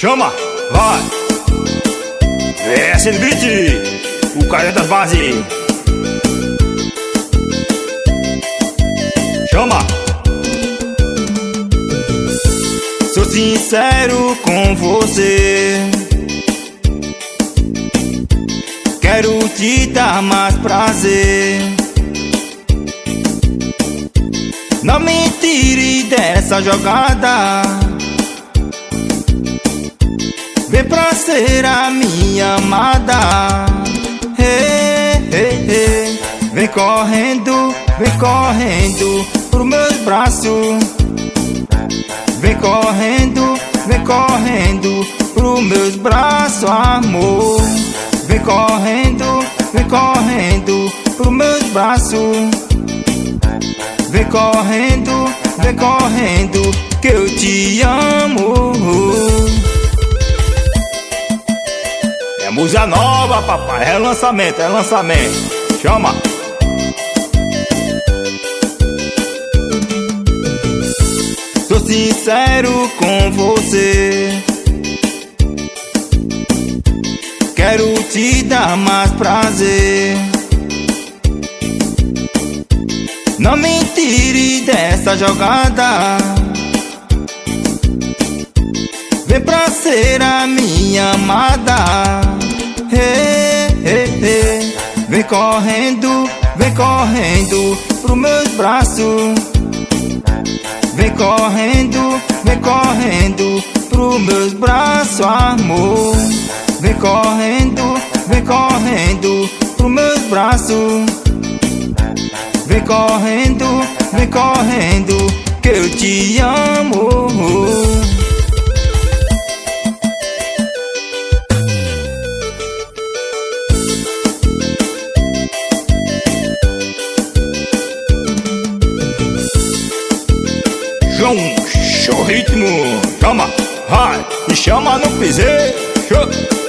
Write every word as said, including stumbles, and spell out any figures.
Chama, vai. É, Celebrity, o cara das bases. Chama. Sou sincero com você, quero te dar mais prazer. Não me tire dessa jogada, vem pra ser a minha amada. Hey, hey, hey. Vem correndo, vem correndo pros meus braços. Vem correndo, vem correndo pros meus braços, amor. Vem correndo, vem correndo pros meus braços. Vem correndo, vem correndo que eu te amo. É música nova, papai, é lançamento, é lançamento. Chama. Sou sincero com você, quero te dar mais prazer. Não me tire dessa jogada, vem pra ser a minha amada. Hey, hey, hey. Vem correndo, vem correndo pros meus braços. Vem correndo, vem correndo pros meus braços, amor. Vem correndo, vem correndo pros meus braços. Vem correndo, vem correndo que eu te amo. João, show ritmo, chama, vai, me chama no piseiro.